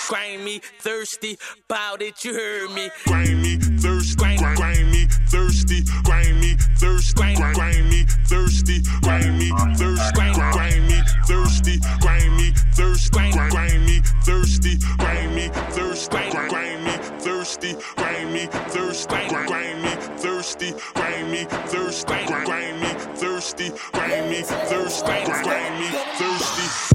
grimy, thirsty, bout it, you heard me. Grimy, thirsty, grimy, thirsty, grimy, thirsty, grimy, thirsty, grimy, thirsty, grimy, thirsty, grimy, thirsty, grimy, thirsty, grimy, thirsty, grimy, thirsty, grimy, thirsty, grimy, thirsty, grimy, thirsty, grimy, thirsty, grimy, thirsty, grimy, thirsty.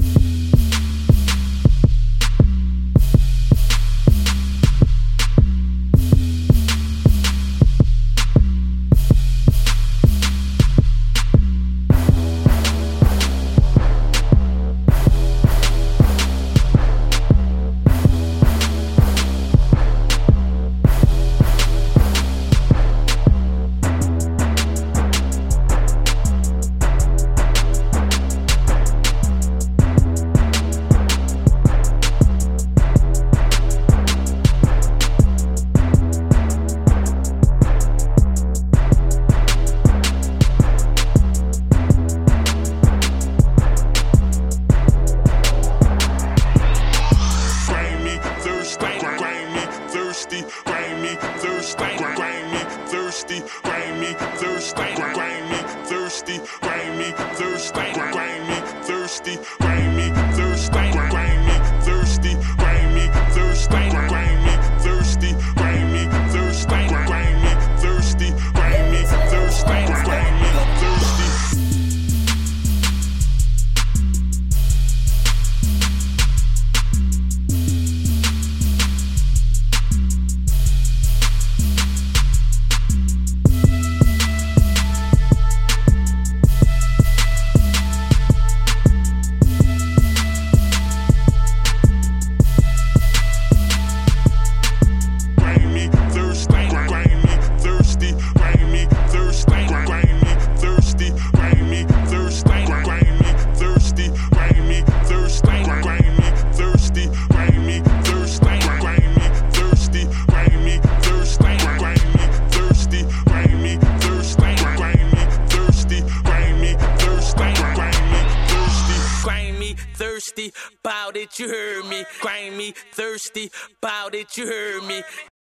Grimy, thirsty, grimy, thirsty, grimy, thirsty, grimy, thirsty, grimy, thirsty, grimy, thirsty, grimy, thirsty, grimy, thirsty, grimy, thirsty, grimy, thirsty, grimy, thirsty, grimy, thirsty, grimy, thirsty, grimy, thirsty. Thirsty, bout it, you heard me. Grimy, thirsty, bout it, you heard me.